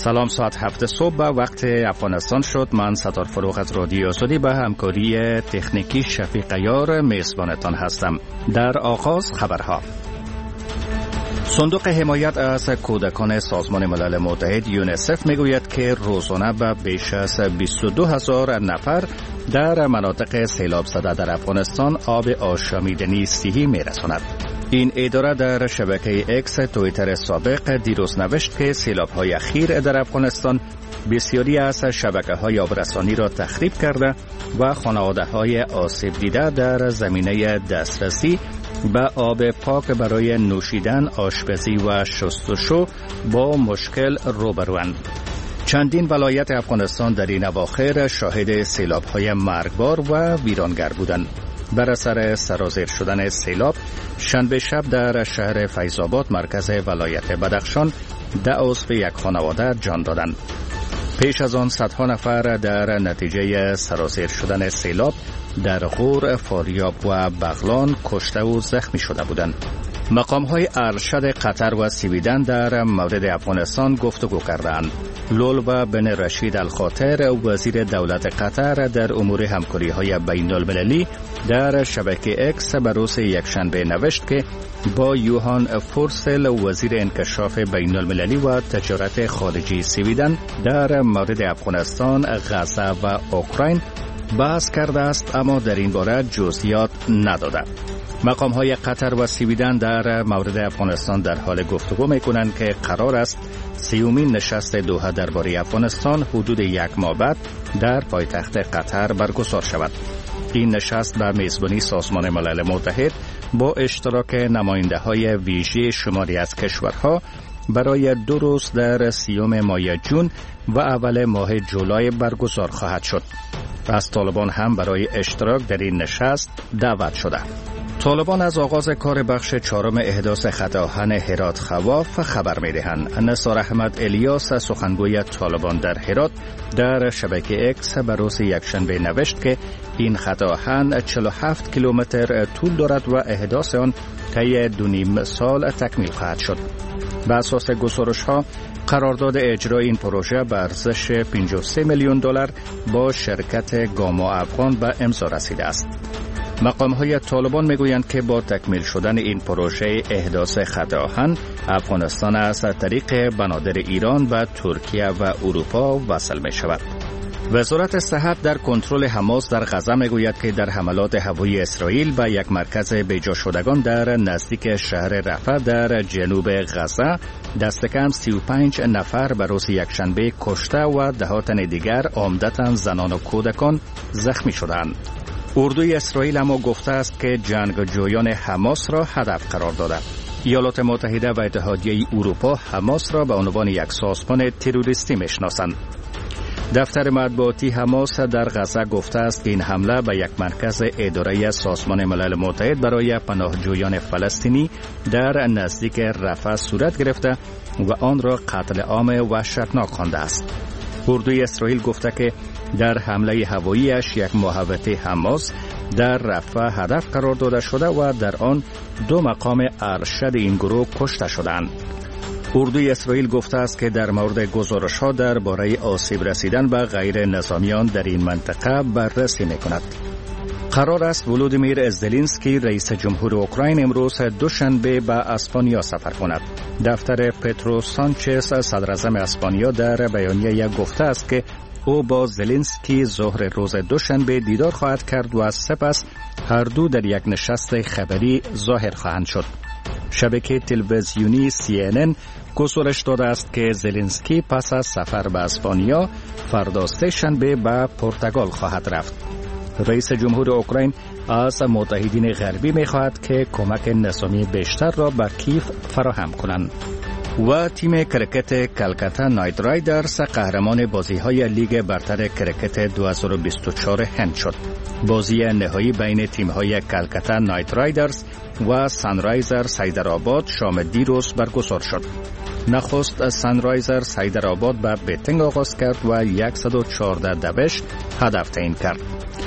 سلام، ساعت 7 صبح به وقت افغانستان شد. من ستار فروغ از رادیو آزادی به همکاری تکنیکی شفیق یار میزبانتان هستم. در آغاز خبرها. صندوق حمایت از کودکان سازمان ملل متحد یونیسف میگوید که روزانه به بیش از 22,000 نفر در مناطق سیلاب زده در افغانستان آب آشامیدنی صحی میرساند. این اداره در شبکه اکس توییتر سابق دیروز نوشت که سیلاب‌های اخیر در افغانستان بسیاری از شبکه‌های آبرسانی را تخریب کرده و خانواده‌های آسیب دیده در زمینه دسترسی به آب پاک برای نوشیدن، آشپزی و شستشو با مشکل روبروند. چندین ولایت افغانستان در این اواخر شاهد سیلاب‌های مرگبار و ویرانگر بودند. بر اثر سرازیر شدن سیلاب، شنبه شب در شهر فیض‌آباد مرکز ولایت بدخشان 10 عضو یک خانواده جان دادند. پیش از آن صدها نفر در نتیجه سرازیر شدن سیلاب در غور، فاریاب و بغلان کشته و زخمی شده بودند. مقام‌های ارشد قطر و سویدن در مورد افغانستان گفتگو کردند. لولبا بن رشید الخاطر، وزیر دولت قطر در امور همکاری‌های بین‌المللی، در شبکه اکس به روز یکشنبه نوشت که با یوهان فورسل، وزیر انکشاف بین‌المللی و تجارت خارجی سویدن، در مورد افغانستان، غزه و اوکراین بحث کرده است، اما در این باره جزئیات نداده. مقام‌های قطر و سویدن در مورد افغانستان در حال گفتگو می‌کنند که قرار است 30مین نشست دوحه درباره افغانستان حدود یک ماه بعد در پایتخت قطر برگزار شود. این نشست به میزبانی سازمان ملل متحد با اشتراک نماینده‌های ویژه شماری از کشورها برای 2 روز در 30 ماه جون و اول ماه جولای برگزار خواهد شد. از طالبان هم برای اشتراک در این نشست دعوت شده. طالبان از آغاز کار بخش 4 احداث خط آهن هرات خواف خبر می‌دهند. نثار احمد الیاس، سخنگوی طالبان در هرات، در شبکه اکس به روز یکشنبه نوشت که این خط آهن 47 کیلومتر طول دارد و احداث آن طی 2.5 سال تکمیل خواهد شد. بر اساس گزارش‌ها، قرارداد اجرای این پروژه به ارزش 53 میلیون دلار با شرکت گاما افغان به امضا رسیده است. مقام‌های طالبان میگویند که با تکمیل شدن این پروژه احداث خط آهن، افغانستان از طریق بنادر ایران به ترکیه و اروپا وصل می شود. وزارت صحت در کنترل حماس در غزه میگوید که در حملات هوایی اسرائیل به یک مرکز بیجا شدگان در نزدیک شهر رفح در جنوب غزه دست کم 35 نفر به روز یکشنبه کشته و 10 تن دیگر عمدتاً زنان و کودکان زخمی شدند. اردوی اسرائیل اما گفته است که جنگجویان حماس را هدف قرار داده. ایالات متحده و اتحادیه اروپا حماس را به عنوان یک سازمان تروریستی میشناسند. دفتر مطبوعاتی حماس در غزه گفته است که این حمله به یک مرکز اداره سازمان ملل متحد برای پناهجویان فلسطینی در نزدیک رفح صورت گرفته و آن را قتل عام وحشتناک خوانده است. اردوی اسرائیل گفته که در حمله هواییش یک محوطه حماس در رفح هدف قرار داده شده و در آن 2 مقام ارشد این گروه کشته شدند. اردوی اسرائیل گفته است که در مورد گزارش‌ها درباره آسیب رسیدن به غیر نظامیان در این منطقه بررسی می‌کند. قرار است ولودیمیر زلنسکی، رئیس جمهور اوکراین، امروز دوشنبه به اسپانیا سفر کند. دفتر پترو سانچز، صدر اعظم اسپانیا، در بیانیه گفته است که او با زلنسکی ظهر روز دوشنبه دیدار خواهد کرد و سپس هر دو در یک نشست خبری ظاهر خواهند شد. شبکه تلویزیونی CNN گزارش داده است که زلنسکی پس از سفر به اسپانیا فردا سه‌شنبه به پرتغال خواهد رفت. رئیس جمهور اوکراین از متحدین غربی می‌خواهد که کمک نظامی بیشتر را به کیف فراهم کنند. و تیم کرکت کلکتا نایت رایدرز قهرمان بازی‌های لیگ برتر کرکت 2024 هند شد. بازی نهایی بین تیم‌های کلکتا نایت رایدرز و سانرایزرز حیدرآباد شام دیروز برگزار شد. نخست سانرایزرز حیدرآباد به بیتینگ آغاز کرد و 114 دوش هدف تعیین کرد.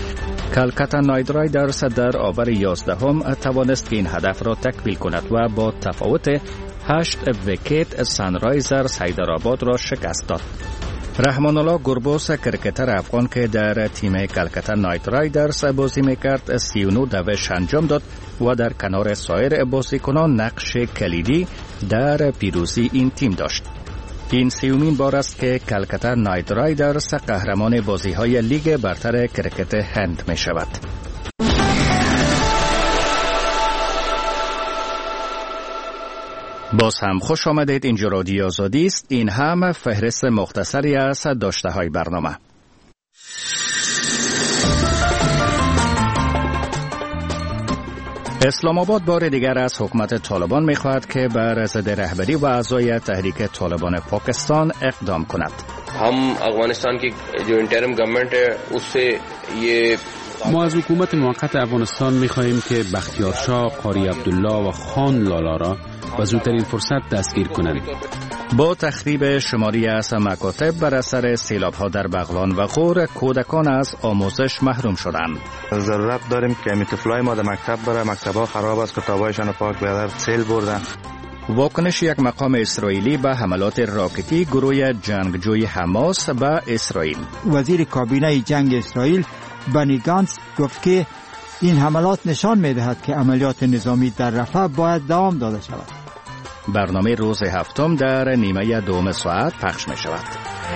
کلکتا نایت رایدرز در آور 11 توانست که این هدف را تکمیل کند و با تفاوت 8 ویکت سانرایزرز حیدرآباد را شکست داد. رحمان الله گربوس کرکتر افغان که در تیم کلکتا نایت رایدرز بازی میکرد 39 دوش انجام داد و در کنار سایر بازیکنان نقش کلیدی در پیروزی این تیم داشت. این 30مین بار است که کلکتا نایت رایدرز قهرمان بازی‌های لیگ برتر کرکت هند می شود. باز هم خوش آمدید. اینجا رادیو آزادی است. این هم فهرست مختصری از داشته‌های برنامه. اسلام آباد بار دیگر از حکومت طالبان می‌خواهد که بر ضد رهبری و اعضای تحریک طالبان پاکستان اقدام کند. ما از حکومت موقت افغانستان می‌خواهیم که بختیار شاه، قاری عبدالله و خان لالا را و زودترین فرصت دستگیر کنند. با تخریب شماری از مکاتب بر اثر سیلاب‌ها در بغلان و غور، کودکان از آموزش محروم شدند. ضرورت داریم که طفلای ما در مکتب بره، مکتب‌ها خراب است، کتابایشان پاک بیادر سیل بردن. واکنش یک مقام اسرائیلی به حملات راکتی گروه جنگجوی حماس به اسرائیل. وزیر کابینه جنگ اسرائیل بنی گانتز گفت که این حملات نشان می‌دهد که عملیات نظامی در رفح باید دوام داده شود. برنامه روز هفتم در نیمه دوم ساعت پخش می شود.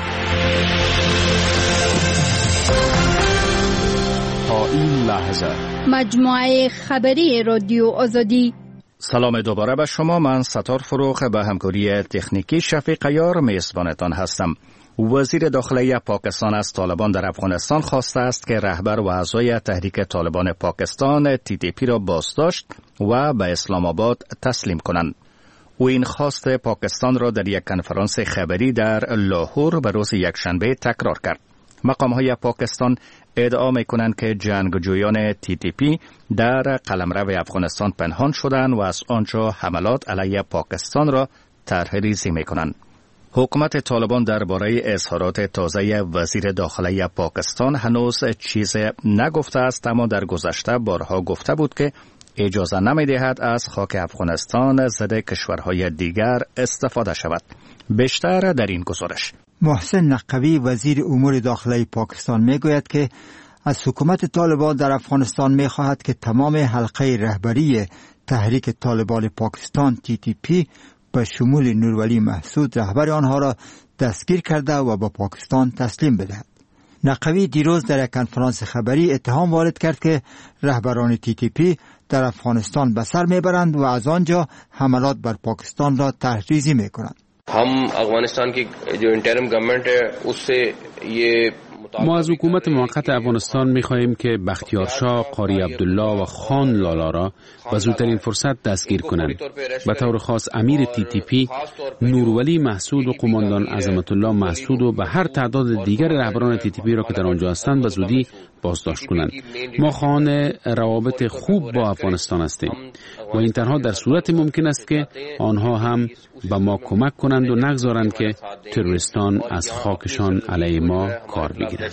تا این لحظه مجموعه خبری رادیو آزادی. سلام دوباره به شما. من ستار فروخ به همکاری تکنیکی شفیق یار میزبانتان هستم. وزیر داخلی پاکستان از طالبان در افغانستان خواسته است که رهبر و اعضای تحریک طالبان پاکستان TTP را بازداشت و به اسلام آباد تسلیم کنند. او این خواست پاکستان را در یک کنفرانس خبری در لاهور به روز یکشنبه تکرار کرد. مقام‌های پاکستان ادعا می‌کنند که جنگجویان TTP در قلمرو افغانستان پنهان شدند و از آنجا حملات علیه پاکستان را طرح‌ریزی می‌کنند. حکومت طالبان درباره اظهارات تازه وزیر داخلی پاکستان هنوز چیز نگفته است، اما در گذشته بارها گفته بود که اجازه نمی‌دهد از خاک افغانستان ضد کشورهای دیگر استفاده شود. بیشتر در این گزارش. محسن نقوی وزیر امور داخلی پاکستان میگوید که از حکومت طالبان در افغانستان میخواهد که تمام حلقه رهبری تحریک طالبان پاکستان TTP به شمول نورولی محسود رهبر آنها را دستگیر کرده و به پاکستان تسلیم بدهد. نقوی دیروز در یک کنفرانس خبری اتهام وارد کرد که رهبران TTP در افغانستان به سر میبرند و از آنجا حملات بر پاکستان را طرح‌ریزی میکنند. ما از حکومت موقت افغانستان می‌خواهیم که بختیار شاه، قاری عبدالله و خان لالا را و زودترین فرصت دستگیر کنند. به طور خاص امیر TTP، نورولی محسود و قماندان عظمت الله محسود و به هر تعداد دیگر رهبران TTP را که در آنجا هستند به زودی بازداشت کنند. ما خواهان روابط خوب با افغانستان هستیم و این تنها در صورت ممکن است که آنها هم به ما کمک کنند و نگذارند که تروریستان از خاکشان علیه ما کار بگیرند.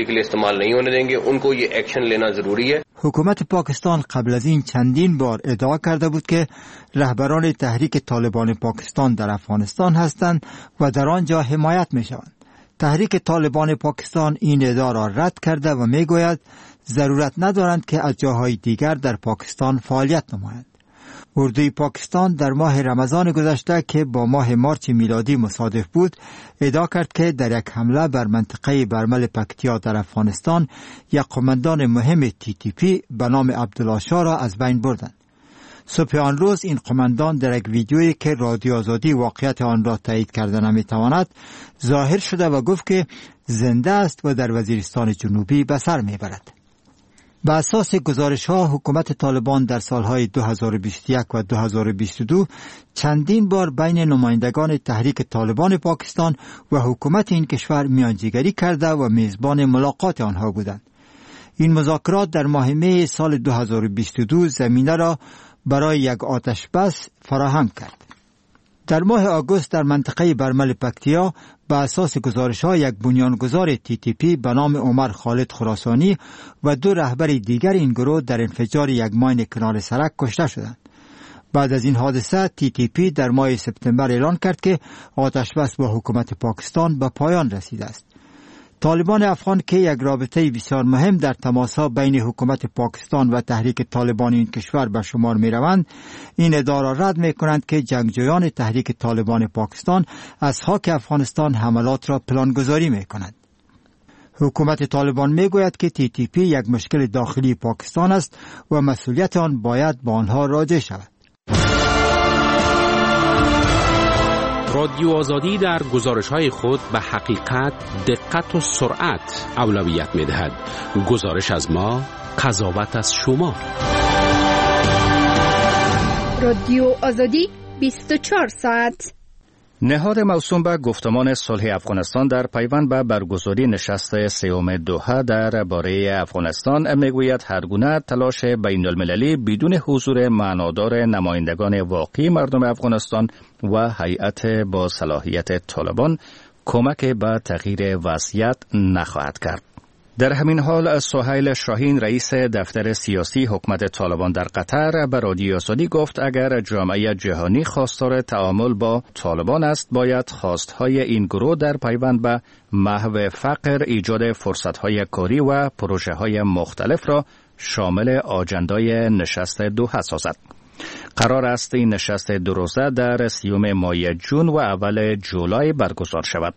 حکومت پاکستان قبل از این چندین بار ادعا کرده بود که رهبران تحریک طالبان پاکستان در افغانستان هستند و در آنجا حمایت می شوند. تحریک طالبان پاکستان این ادعا را رد کرده و می گوید ضرورت ندارند که از جاهای دیگر در پاکستان فعالیت نمایند. اردوی پاکستان در ماه رمضان گذشته که با ماه مارچ میلادی مصادف بود، ادعا کرد که در یک حمله بر منطقه برمل پکتیا در افغانستان یک قماندان مهم TTP به نام عبدالله شاه را از بین بردند. صبح آن روز این قماندان در یک ویدیویی که رادیو آزادی واقعیت آن را تایید کرده نمیتواند ظاهر شده و گفت که زنده است و در وزیرستان جنوبی به سر میبرد. به اساس گزارش‌ها حکومت طالبان در سالهای 2021 و 2022 چندین بار بین نمایندگان تحریک طالبان پاکستان و حکومت این کشور میانجیگری کرده و میزبان ملاقات آنها بودند. این مذاکرات در ماه می سال 2022 زمینه را برای یک آتش بس فراهم کرد. در ماه آگوست در منطقه برمل پکتیا به اساس گزارش‌ها یک بنیانگذار TTP به نام عمر خالد خراسانی و دو رهبر دیگر این گروه در انفجار یک ماین کنار سرک کشته شدند. بعد از این حادثه TTP در ماه سپتامبر اعلان کرد که آتش بس با حکومت پاکستان به پایان رسیده است. طالبان افغان که یک رابطه بسیار مهم در تماس‌ها بین حکومت پاکستان و تحریک طالبان این کشور به شمار می‌روند، این ادعا را رد می‌کنند که جنگجویان تحریک طالبان پاکستان از خاک افغانستان حملات را پلانگذاری می‌کنند. حکومت طالبان میگوید که TTP یک مشکل داخلی پاکستان است و مسئولیت آن باید با آنها راجع شود. رادیو آزادی در گزارش‌های خود به حقیقت، دقت و سرعت اولویت می‌دهد. گزارش از ما، قضاوت از شما. رادیو آزادی 24 ساعت. نهاد موسوم به گفتمان صلح افغانستان در پیوند به برگزاری نشست سوم دوحه درباره افغانستان میگوید هرگونه تلاش بین المللی بدون حضور معنادار نمایندگان واقعی مردم افغانستان و هیئت با صلاحیت طالبان کمک به تغییر وضعیت نخواهد کرد. در همین حال سهیل شاهین رئیس دفتر سیاسی حکومت طالبان در قطر به رادیو آزادی گفت اگر جامعه جهانی خواستار تعامل با طالبان است باید خواستهای این گروه در پیوند به محو فقر، ایجاد فرصتهای کاری و پروژه‌های مختلف را شامل آجندای نشست دوحه سازد. قرار است این نشست دو روزه در 30 ماه جون و اول جولای برگزار شود.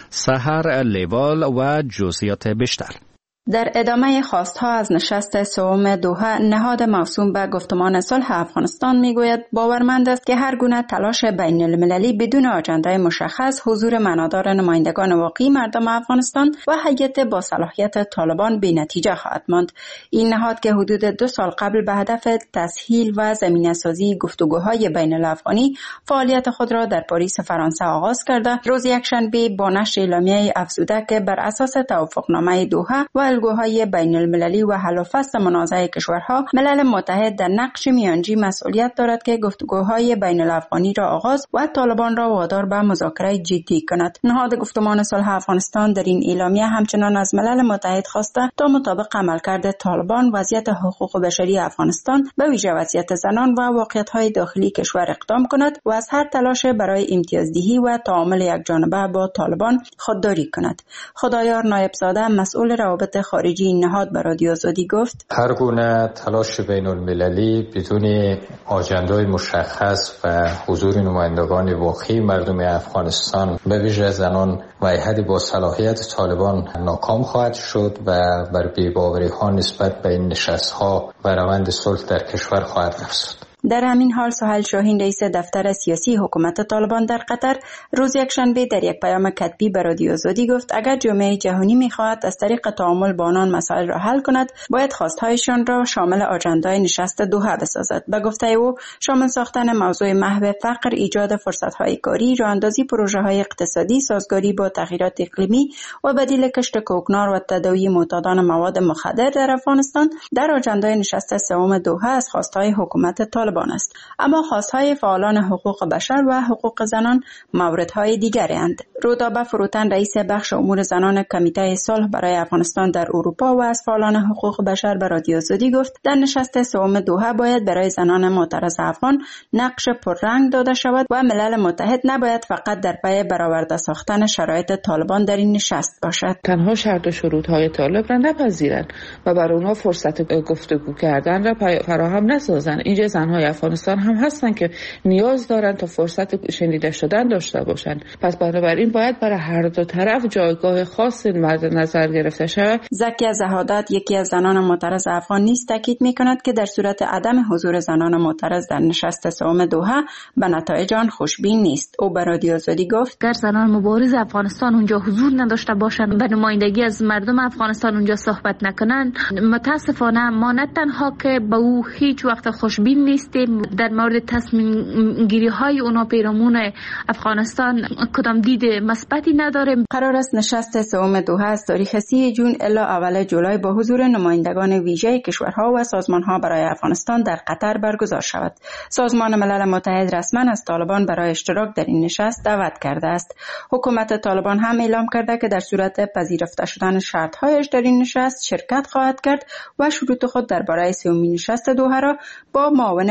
سحر لیوال و جزئیات بیشتر. در ادامه خواستها از نشست سوم دوحه، نهاد موسوم به گفتمان صلح افغانستان میگوید باورمند است که هر گونه تلاش بین المللی بدون آجندای مشخص، حضور معنادار نمایندگان واقعی مردم افغانستان و هیئت با صلاحیت طالبان بی نتیجه خواهد ماند. این نهاد که حدود 2 سال قبل به هدف تسهیل و زمینه‌سازی گفتگوهای بین الافغانی فعالیت خود را در پاریس فرانسه آغاز کرده، روز یکشنبه با نشر اعلامیه افزوده که بر اساس توافقنامه دوحه و الگوهای بین المللی و حل و فصل منازعه کشورها، ملل متحد در نقش میانجی مسئولیت دارد که گفتگوهای بین الافغانی را آغاز و طالبان را وادار به مذاکره جدی کند. نهاد گفتمان صلح افغانستان در این اعلامیه همچنان از ملل متحد خواسته تا مطابق عملکرد طالبان وضعیت حقوق بشری افغانستان به ویژه وضعیت زنان و واقعیت‌های داخلی کشور اقدام کند و از هر تلاش برای امتیازدهی و تعامل یکجانبه با طالبان خودداری کند. خدایار نایبزاده مسئول روابط خارجی این نهاد به رادیو آزادی گفت هر گونه تلاش بین المللی بدون آجندای مشخص و حضور نمایندگان واقعی مردم افغانستان به ویژه زنان و هیئت با صلاحیت طالبان ناکام خواهد شد و بر بی‌باوری ها نسبت به این نشست ها و روند صلح در کشور خواهد افزود. در همین حال سهیل شاهین رئیس دفتر سیاسی حکومت طالبان در قطر روز یکشنبه در یک پیام کتبی به رادیو آزادی گفت اگر جامعه جهانی می‌خواهد از طریق تعامل با آنان مسائل را حل کند باید خواستهایشان را شامل آجندای نشست دوحه بسازد. به گفته او شامل ساختن موضوع محو فقر، ایجاد فرصت‌های کاری، راه‌اندازی پروژه‌های اقتصادی، سازگاری با تغییرات اقلیمی و بدیل کشت کوکنار و تداوی معتادان مواد مخدر در افغانستان در آجندای نشست سوم دوحه از خواستهای حکومت طالبان است. اما خواستهای فعالان حقوق بشر و حقوق زنان موردهای دیگری اند. رودابه فروتن رئیس بخش امور زنان کمیته صلح برای افغانستان در اروپا و از فعالان حقوق بشر به رادیو آزادی گفت در نشست سوم دوحه باید برای زنان معترض افغان نقش پررنگ داده شود و ملل متحد نباید فقط در پی برآورده ساختن شرایط طالبان در این نشست باشد. تنها شرط و شروطهای طالب را نپذیرند و بر اونها فرصت گفتگو کردن را فراهم نسازند. اینجا زنهای افغانستان هم هستن که نیاز دارن تا فرصت شنیده شدن داشته باشن. پس بنابراین باید برای هر دو طرف جایگاه خاص مد نظر گرفته شود. زکیه زهادت یکی از زنان معترض افغان نیز تاکید می‌کند که در صورت عدم حضور زنان معترض در نشست سوم دوحه به نتایج آن خوشبین نیست. او به رادیو آزادی گفت اگر زنان مبارز افغانستان اونجا حضور نداشته باشند به نمایندگی از مردم افغانستان اونجا صحبت نکنند، متاسفانه ما نه تنها که به او هیچ وقت خوشبین نیستیم، در مورد تصمیم گیری های اونا پیرامون افغانستان کدام دید مثبتی نداریم. قرار است نشست سوم دوحه از تاریخ 30 جون الی اول جولای با حضور نمایندگان ویژه کشورها و سازمانها برای افغانستان در قطر برگزار شود. سازمان ملل متحد رسما از طالبان برای اشتراک در این نشست دعوت کرده است. حکومت طالبان هم اعلام کرده که در صورت پذیرفته شدن شرط‌هایش در این نشست شرکت خواهد کرد و شروط خود درباره سومین نشست دوحه را با معاون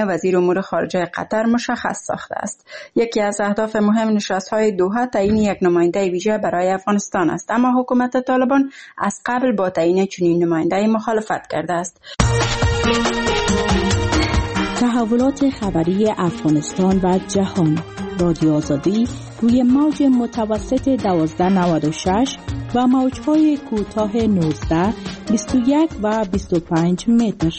وزیر امور خارجه قطر مشخص ساخته است. یکی از اهداف مهم نشست‌های دوحه تعیین یک نماینده ویژه برای افغانستان است، اما حکومت طالبان از قبل با تعیین چنین نماینده مخالفت کرده است. تحولات خبری افغانستان و جهان. رادیو آزادی روی موج متوسط 1296 و موج‌های کوتاه 19، 21 و 25 متر.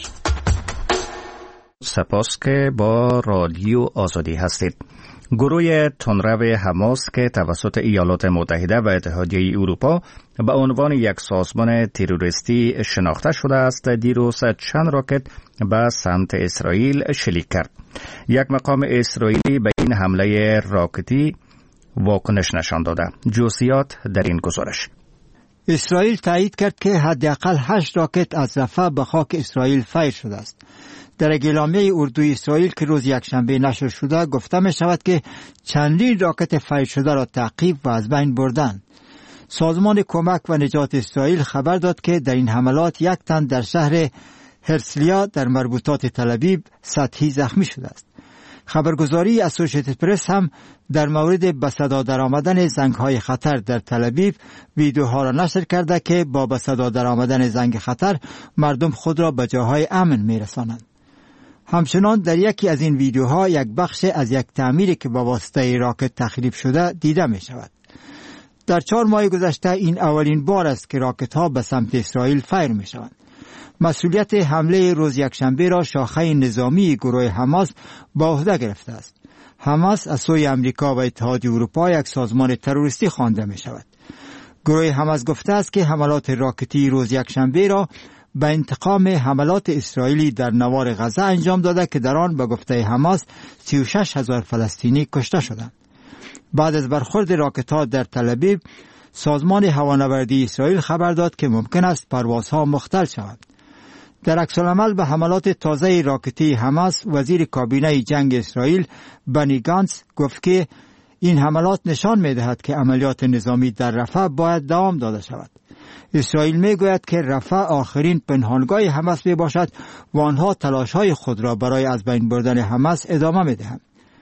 سپاس که با رادیو آزادی هستید. گروه تندرو حماس که توسط ایالات متحده و اتحادیه اروپا به عنوان یک سازمان تروریستی شناخته شده است، دیروز چند راکت به سمت اسرائیل شلیک کرد. یک مقام اسرائیلی به این حمله راکتی واکنش نشان داده. جزئیات در این گزارش. اسرائیل تایید کرد که حداقل 8 راکت از رفح به خاک اسرائیل فیر شده است. در اعلامیه اردوی اسرائیل که روز یکشنبه نشر شده گفته می شود که چندین راکت فیر شده را تعقیب و از بین بردند. سازمان کمک و نجات اسرائیل خبر داد که در این حملات یک تن در شهر هرسلیا در مربوطات تل‌آویو سطحی زخمی شده است. خبرگزاری اسوسییتد پرس هم در مورد به صدا درآمدن زنگ‌های خطر در تل‌آویو ویدیوها را نشر کرده که با به صدا درآمدن زنگ خطر مردم خود را به جاهای امن می‌رسانند. همچنان در یکی از این ویدیوها یک بخش از یک تعمیری که با واسطه راکت تخریب شده دیده می شود. در 4 ماه گذشته این اولین بار است که راکت‌ها به سمت اسرائیل فیر می شوند. مسئولیت حمله روز یکشنبه را شاخه نظامی گروه حماس به عهده گرفته است. حماس از سوی امریکا و اتحادیه اروپا یک سازمان تروریستی خوانده می شود. گروه حماس گفته است که حملات راکتی روز یکشنبه را به انتقام حملات اسرائیلی در نوار غزه انجام داده که در آن به گفته حماس 36,000 فلسطینی کشته شدند. بعد از برخورد راکت‌ها در تل‌آویو، سازمان هوانوردی اسرائیل خبر داد که ممکن است پروازها مختل شوند. در عکس‌العمل به حملات تازه راکتی حماس، وزیر کابینه جنگ اسرائیل بنی گانتز گفت که این حملات نشان می‌دهد که عملیات نظامی در رفح باید دوام داده شود. اسرائیل میگوید که رفح آخرین پنهانگاه حماس میباشد و آنها تلاش‌های خود را برای از بین بردن حماس ادامه میدهند.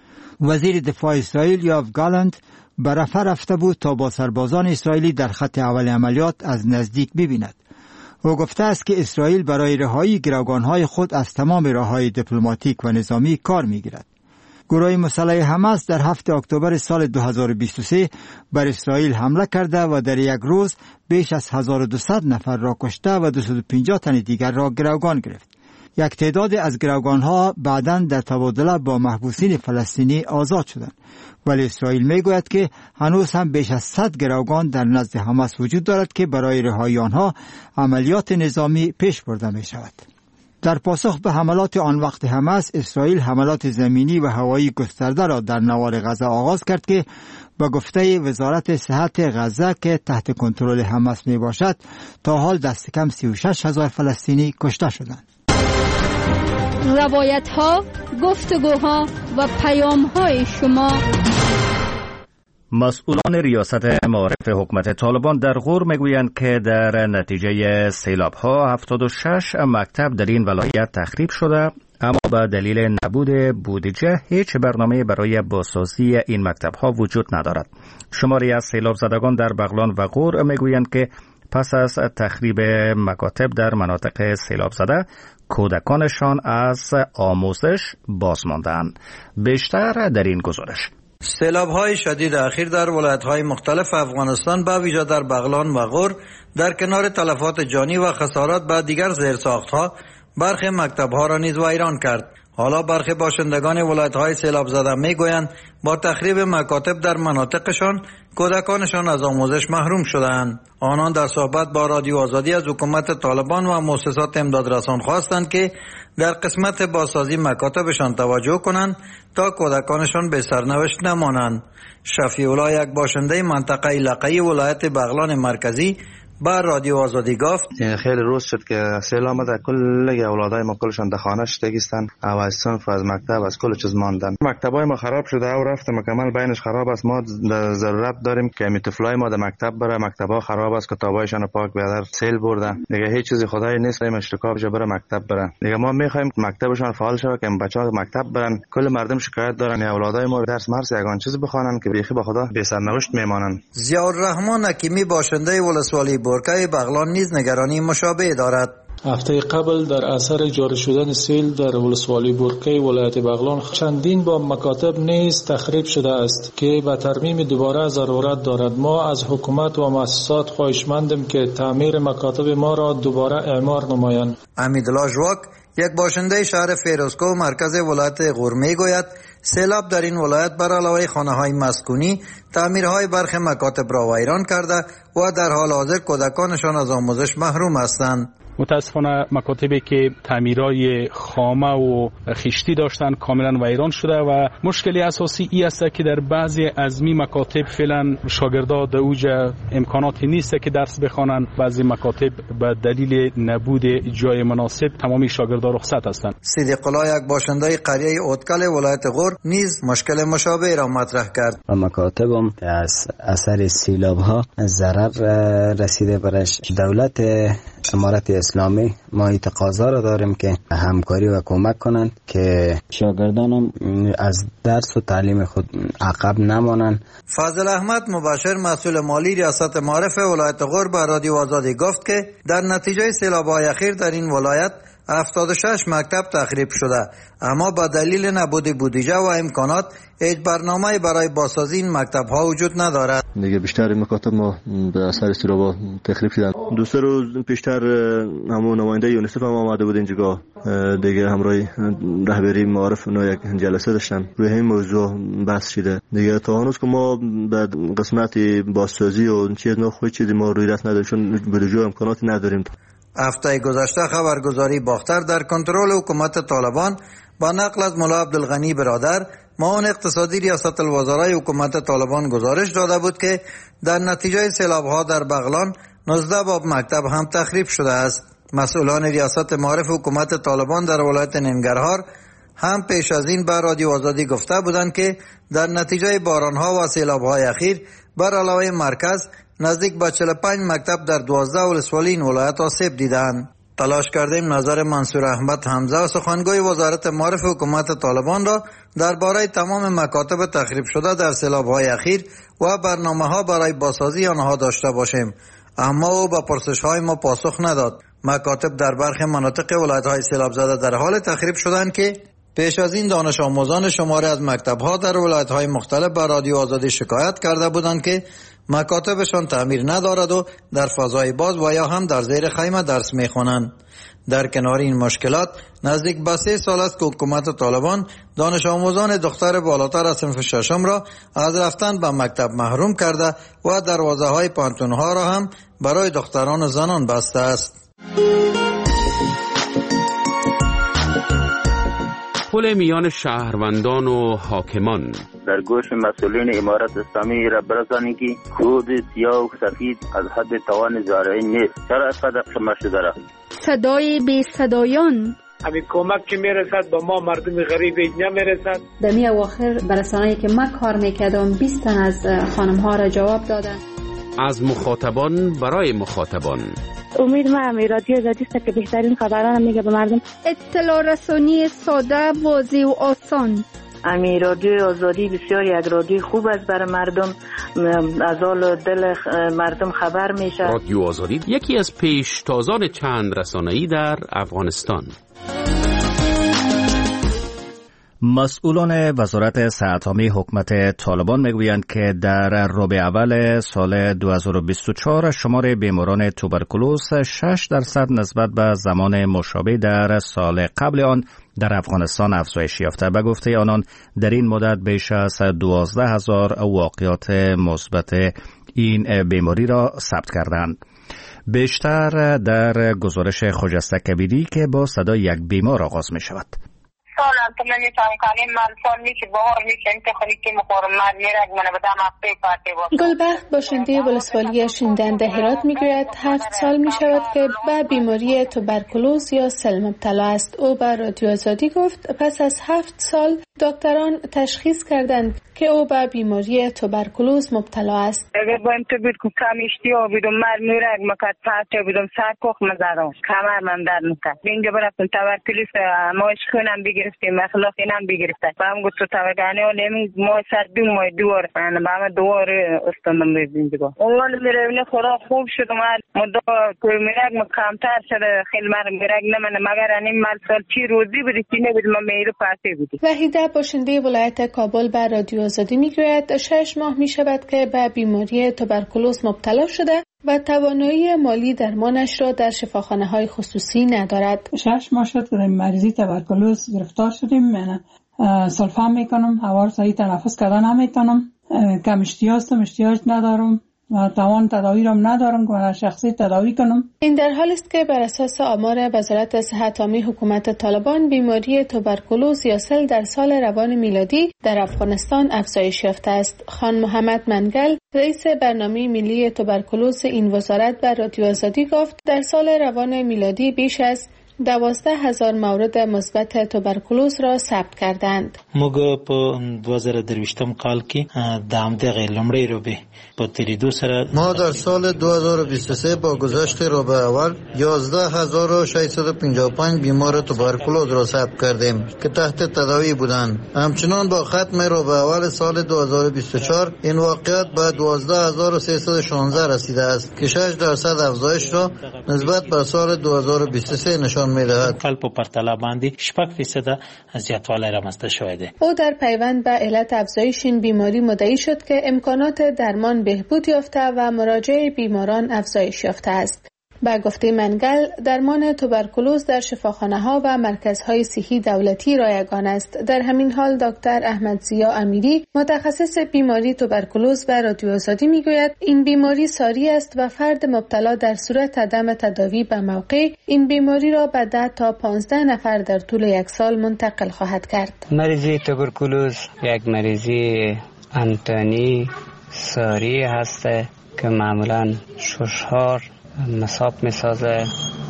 وزیر دفاع اسرائیل یوآف گالنت به رفح رفته بود تا با سربازان اسرائیلی در خط اول عملیات از نزدیک ببیند. او گفته است که اسرائیل برای رهایی گروگان‌های خود از تمام راه‌های دیپلماتیک و نظامی کار می‌گیرد. گروه مسلح حماس در 7 اکتبر سال 2023 بر اسرائیل حمله کرده و در یک روز بیش از 1200 نفر را کشته و 250 تن دیگر را گروگان گرفت. یک تعداد از گروگان‌ها بعداً در تبادله با محبوسین فلسطینی آزاد شدند، ولی اسرائیل میگوید که هنوز هم بیش از 100 گروگان در نزد حماس وجود دارد که برای رهایی آنها عملیات نظامی پیش برده می شود. در پاسخ به حملات آن وقت حماس، اسرائیل حملات زمینی و هوایی گسترده را در نوار غزه آغاز کرد که با گفته وزارت صحت غزه که تحت کنترل حماس می باشد تا حال دست کم 36,000 فلسطینی کشته شدند. روایت ها، گفتگوها و پیام های شما. مسئولان ریاست معارف حکومت طالبان در غور میگویند که در نتیجه سیلاب‌ها 76 مکتب در این ولایت تخریب شده، اما به دلیل نبود بودجه هیچ برنامه برای بازسازی این مکتب‌ها وجود ندارد. شماری از سیلاب زدگان در بغلان و غور میگویند که پس از تخریب مکاتب در مناطق سیلاب زده، کودکانشان از آموزش باز ماندند. بیشتر در این گزارش. سیلاب‌های شدید اخیر در ولایت‌های مختلف افغانستان به ویژه در بغلان و غور در کنار تلفات جانی و خسارات به دیگر زیرساخت‌ها برخی مکتب‌ها را نیز ویران کرد. حالا برخی باشندگان ولایت‌های سیلاب زده می‌گویند با تخریب مکاتب در مناطقشان کودکانشان از آموزش محروم شدند. آنان در صحبت با رادیو آزادی از حکومت طالبان و مؤسسات امدادرسان خواستند که در قسمت بازسازی مکاتبشان توجه کنند تا کودکانشان به سرنوشت نمانند. شفیع الله، یک باشنده منطقه لقی ولایت بغلان مرکزی، با رادیو آزادی گفت خیلی روز شد که سیل آمده، کل اولادای ما کلشان در خانه شدگیستن، از صنف، از مکتب، از کل چیز ماندن. مکتبای ما خراب شده و رفته مکمل بینش خراب است. ما ضرورت داریم که طفلای ما در مکتب بره. مکتبا خراب است، کتابایشان پاک بیادر سیل برده دیگه، هیچ چیزی خدای نیست اشتکاب شه بره مکتب برن دیگه. ما میخوایم مکتبشان فعال شه که بچه‌ها مکتب برن. کل مردم شکایت دارن اولادای ما درس مرس یگان چیز بخوانن که بیخی به خدا بی سرنوشت میمانن. ضیاءالرحمن حکیمی باشنده ولسوالی بورکه بغلان نیز نگرانی مشابه دارد. هفته قبل در اثر جاری شدن سیل در ولسوالی بورکه ولایت بغلان چندین با مکاتب نیز تخریب شده است که به ترمیم دوباره ضرورت دارد. ما از حکومت و مؤسسات خواهشمندیم که تعمیر مکاتب ما را دوباره اعمار نمایند. امیدالله ژواک یک باشنده شهر فیروزکوه مرکز ولایت غور میگوید سیلاب در این ولایت بر علاوه خانه‌های مسکونی تعمیرهای برخی مکاتب را ویران کرده و در حال حاضر کودکانشان از آموزش محروم هستند. متاسفانه مکاتبی که تعمیرای خامه و خشتی داشتن کاملا ویران شده و مشکلی اساسی ای است که در بعضی از می مکاتب فعلا شاگردا در اوج امکاناتی نیست که درس بخوانند. بعضی مکاتب به دلیل نبود جای مناسب تمامی شاگردا رخصت هستند. صدیق الله یک باشنده قریه اوتکل ولایت غور نیز مشکل مشابه را مطرح کرد. مکاتبم از اثر سیلاب ها ضرر رسیده برش. دولت امارت اسلامی ما تقاضا را داریم که همکاری و کمک کنند که شاگردانم از درس و تعلیم خود عقب نمانند. فاضل احمد مباشر مسئول مالی ریاست معارف ولایت غور به رادیو آزادی گفت که در نتیجه سیلاب‌های اخیر در این ولایت 76 مکتب تخریب شده، اما با دلیل نبود بودجه و امکانات هیچ برنامه‌ای برای بازسازی این مکتب‌ها وجود ندارد. دیگه بیشتر مکاتب ما به اثر سیلاب‌ها تخریب شدن. دو سه روز پیشتر همون نماینده یونیسف هم آمده بود اینجا، دیگه همراه رهبری معارف اونا یک جلسه داشتن روی این موضوع بحث شده. دیگه تا هنوز که ما به قسمت بازسازی و چیز نخوی چیزی ما روی دست نداریم، چون بودجه و امکاناتی نداریم. هفته گذشته خبرگزاری باختر در کنترل حکومت طالبان با نقل از مولا عبدالغنی برادر معاون اقتصادی ریاست الوزرای حکومت طالبان گزارش داده بود که در نتیجه سیلاب‌ها در بغلان 19 باب مکتب هم تخریب شده است. مسئولان ریاست معارف حکومت طالبان در ولایت ننگرهار هم پیش از این به رادیو آزادی گفته بودند که در نتیجه باران‌ها و سیلاب‌های اخیر بر علاوه مرکز نزدیک به 45 مکتب در 12 ولسوالی این ولایت آسیب دیدند. تلاش کردیم نظر منصور احمد حمزه سخنگوی وزارت معارف حکومت طالبان را درباره تمام مکاتب تخریب شده در سیلاب‌های اخیر و برنامه‌ها برای بازسازی آنها داشته باشیم، اما او به پرسش‌های ما پاسخ نداد. مکاتب در برخی مناطق ولایت‌های سیلاب زده در حال تخریب شدند که پیش از این دانش آموزان شماری از مکتب‌ها در ولایت‌های مختلف به رادیو آزادی شکایت کرده بودند که مکاتبشان تعمیر ندارد و در فضای باز و یا هم در زیر خیمه درس می‌خوانند. در کنار این مشکلات نزدیک به 3 سال است که حکومت طالبان دانش آموزان دختر بالاتر از صنف ششم را از رفتن به مکتب محروم کرده و دروازه‌های پانتون‌ها را هم برای دختران و زنان بسته است. پل میان شهروندان و حاکمان در گوش مسئولین امارت اسلامی را برسانید که خود سیاه و سفید از حد توان زارعی نیست. چرا صدق شما شده را صدای بی صدایان همین کمک که میرسد با ما مردم غریب نمیرسد. در می اواخر برسانه‌ای که من کار میکردم 20 تن از خانم ها را جواب دادن. از مخاطبان برای مخاطبان. امید من رادیو آزادی است که بهترین خبران میگه به مردم. اطلاع رسانی ساده، واضح و آسان. رادیو آزادی بسیار یک رادیو خوب است برای مردم، از حال دل مردم خبر میشه. رادیو آزادی یکی از پیشتازان چند رسانه‌ای در افغانستان. مسئولان وزارت صحت عامه حکومت طالبان میگویند که در ربع اول سال 2024 شمار بیماران توبرکولوز 6% نسبت به زمان مشابه در سال قبل آن در افغانستان افزایش یافته. به گفته آنان در این مدت بیش از 12,000 واقعات مثبت این بیماری را ثبت کردند. بیشتر در گزارش خجسته کبیری که با صدای یک بیمار آغاز می شود. سال تو نمیتونم کنیم من سال میشه بهار میشه انت خالی که مخورم من میرگ من بدم هفته پاتی بود. گلبخت باشنده ولسوالی شینگنده هرات میگوید 7 سال میشود که به بیماری توبرکولوز یا سل مبتلا است. او به رادیو آزادی گفت پس از 7 سال دکتران تشخیص کردند که او به بیماری توبرکولوز مبتلا است. اگر با این تو بود که کم اشتیا بودم من میرگ مکت پاتی بودم سر کخ مزارم کمر من در مکت اینجا برفتم توبرکولوز ماش خونم بگرفتیم اخلاق اینم بگرفته با هم گفت تو توگانی و نمی ما سر ماه دوار من با هم دوار استندم بزنیم دیگه اول میره خدا خوب شد مدا کوی میرگ مکمتر شده خیلی میرگ نمانه مگر این مال سال چی روزی بودی چی نبود ما میرو پاسی بودی. وحیده باشنده ولایت کابل به رادیو آزادی میگوید 6 ماه میشود که به بیماری توبرکولوز مبتلا شده و توانایی مالی درمانش را در شفاخانه‌های خصوصی ندارد. 6 ماه شد که مریضی توبرکولوز گرفتار شدیم. من سلفا میکنم، هوا رو صحیح تنفس کردن نمیتونم، کم اشتیاج ندارم و توان تداوی را ندارم که من شخصی تداوی کنم. این در حالی است که بر اساس آمار وزارت صحت عامه حکومت طالبان بیماری توبرکولوز یا سل در سال روان میلادی در افغانستان افزایش یافته است. خان محمد منگل رئیس برنامه ملی توبرکولوز این وزارت بر رادیو آزادی گفت در سال روان میلادی بیش از 12,000 مورد مثبت توبرکولوز را ثبت کردند. موږ په 2023 کال کې د همدغه لومړی روبه په تیریدو سره ما در سال 2023 با گذشت روبه اول 11,655 بیمار توبرکولوز را ثبت کردیم که تحت تداوی بودند. همچنان با ختم روبه اول سال 2024 این واقعیت به 12,316 رسیده است که 6% افزایش را نسبت به سال 2023 نشان می‌دهد. کال په پرتله باندې 6% زیاتوالی رامنځته شوی دی. او در پیوند به علت افزایش این بیماری مدعی شد که امکانات درمان بهبود یافته و مراجعه بیماران افزایش یافته است. با گفته منگل درمان توبرکولوز در شفاخانه‌ها و مرکزهای صحی دولتی رایگان است. در همین حال دکتر احمد ضیا امیری متخصص بیماری توبرکولوز و رادیو آزادی میگوید این بیماری ساری است و فرد مبتلا در صورت عدم تداوی به موقع این بیماری را به 10 تا 15 نفر در طول 1 سال منتقل خواهد کرد. مریضی توبرکولوز یک مریضی انتانی ساری هست که معمولاً ششهار مصاب میسازه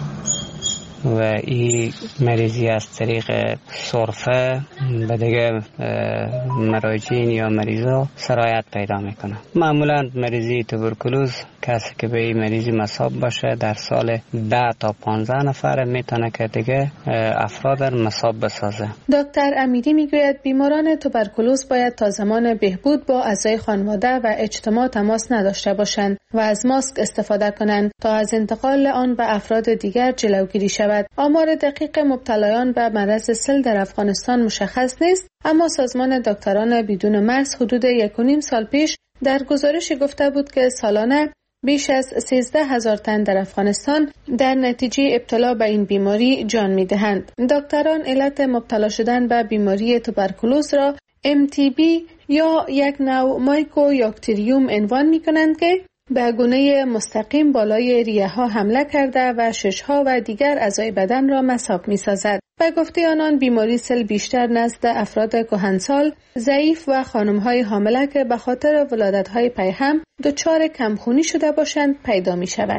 و این مریضی از طریق سرفه به دیگه مراجعین یا مریضا سرایت پیدا میکنه. معمولا مریضی توبرکولوز کسی که به این مریضی مصاب باشه در سال 10 تا 15 نفر میتونه که دیگه افراد مصاب بسازه. دکتر امیری میگوید بیماران توبرکولوز باید تا زمان بهبود با اعضای خانواده و اجتماع تماس نداشته باشند و از ماسک استفاده کنند تا از انتقال آن به افراد دیگر جلوگیری شود. آمار دقیق مبتلایان به مرض سل در افغانستان مشخص نیست، اما سازمان دکتران بدون مرز حدود 1.5 سال پیش در گزارشی گفته بود که سالانه بیش از 13,000 تن در افغانستان در نتیجه ابتلا به این بیماری جان می‌دهند. دکتران علت مبتلا شدن به بیماری توبرکولوز را MTB یا یک نوع مایکوباکتریوم عنوان می‌کنند که به گونه مستقیم بالای ریه ها حمله کرده و ششها و دیگر اعضای بدن را مصاب می سازد. به گفته آنان بیماری سل بیشتر نزد افراد کهنسال، ضعیف و خانم های حامله که به خاطر ولادت های پیهم دچار کمخونی شده باشند پیدا می شود.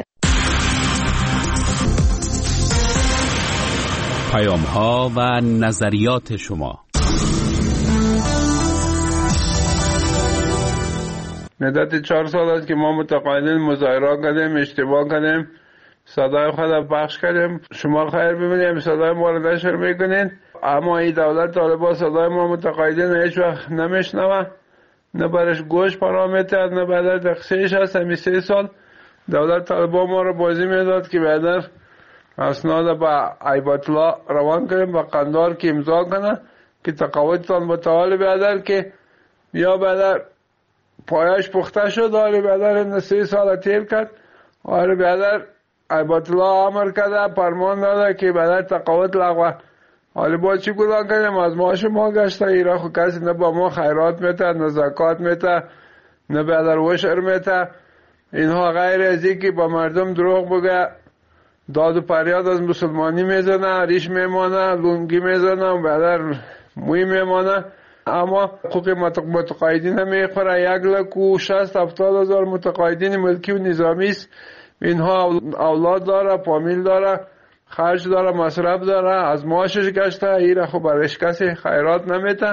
پیام ها و نظریات شما. مدت 4 سال است که ما متقاعدین مظاهره کردیم، اشتباه کردیم، صدای خود پخش کردیم. شما خیر ببینید صدای ما رو نشر میکنین، اما این دولت طالبان صدای ما متقاعدین هیچ وقت نمیشنوه، نه برش گوش فرا میتد، نه بعد تقصیرش هست. همین 3 سال دولت طالبان ما رو بازی میداد که بعد اسناد با ایبات الله روان کنیم با قندار که امضا کنه که تقاعدتان متعال بیادر که یا بعد پایش پخته شد. آره بیادر 3 سال تیر کرد. آره بیادر ایبات الله امر کرده، فرمان داده که بیادر تقاعد لغوه. آره با چی گذار کنیم؟ از ما شما گشته ایرا خو کسی نه با ما خیرات میته، نه زکات میته، نه بیادر وشر میته. اینها غیر از که با مردم دروغ بگه داد و فریاد از مسلمانی میزنه، ریش میمانه، لونگی میزنه، بعد موی میمانه. اما حقوق متقاعدین میخوره. 1,60,000 متقاعدین ملکی و نظامی است. اینها اولاد داره، فامیل داره، خرج داره، مصرف داره، از معاشش گشته. ایره خب برش کسی خیرات نمیده.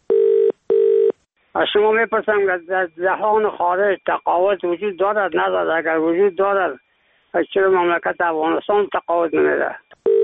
از شما میپرسم که در جهان خارج تقاعد وجود دارد ندارد؟ اگر وجود دارد چرا مملکت افغانستان تقاعد نمیده؟